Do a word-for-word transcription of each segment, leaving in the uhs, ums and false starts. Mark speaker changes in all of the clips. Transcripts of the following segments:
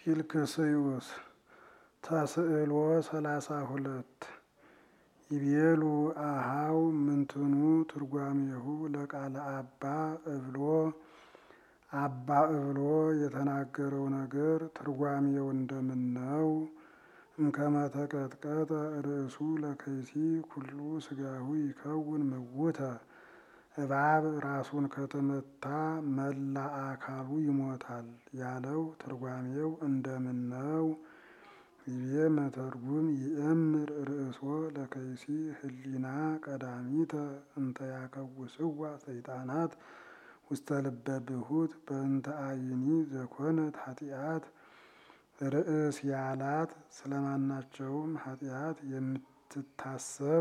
Speaker 1: ፊልክስዩስ ተስዕሎ ሰላሳ ሁለት ይቤሉ አሃው ምንትኑ ትርጓሜሁ ለቃለ አባ እብሎ አባ እብሎ የተናገረው ነገር ትርጓሜው እንደምነው? እምከመ ተቀጥቀጠ ርእሱ ለከይሲ ኩሉ ስጋሁ ይከውን ምውተ እባብ ራሱን ከተመታ መላ አካሉ ይሞታል ያለው ትርጓሜው እንደምነው? ይቤ መተርጉም ይእምር ርእሶ ለከይሲ ህሊና ቀዳሚተ እንተ ያከውስዋ ሰይጣናት ውስተ ልበ ብሁት በእንተ አዕይኒ ዘኮነት ኃጢአት። ርእስ ያላት ስለማናቸውም ኃጢአት የምትታሰብ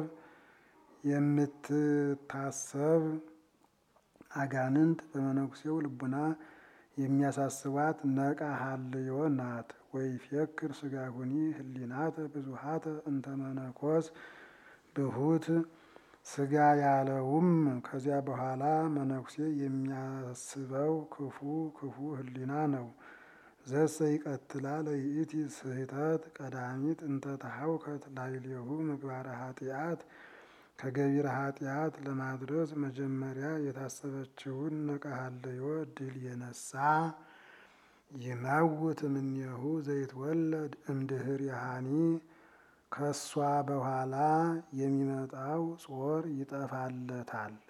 Speaker 1: የምትታሰብ አጋንንት በመነኩሴው ልቡና የሚያሳስባት ነቃ ሀልዮ ናት። ወይፌክር ስጋሁኒ ህሊናተ ብዙሃተ እንተ መነኮስ ብሁት ስጋ ያለውም ከዚያ በኋላ መነኩሴ የሚያስበው ክፉ ክፉ ህሊና ነው። ዘሰ ይቀትላ ለይእቲ ስህተት ቀዳሚት እንተ ተሐውከት ላዕሌሁ ምግባረ ኃጢአት። ከገቢረ ኃጢአት ለማድረስ መጀመሪያ የታሰበችውን ነቃ ሀልዮ ድል የነሳ ይመውት እምኔሁ ዘይትወለድ እምድኅሬሃኒ። ከሷ በኋላ የሚመጣው ጾር ይጠፋለታል።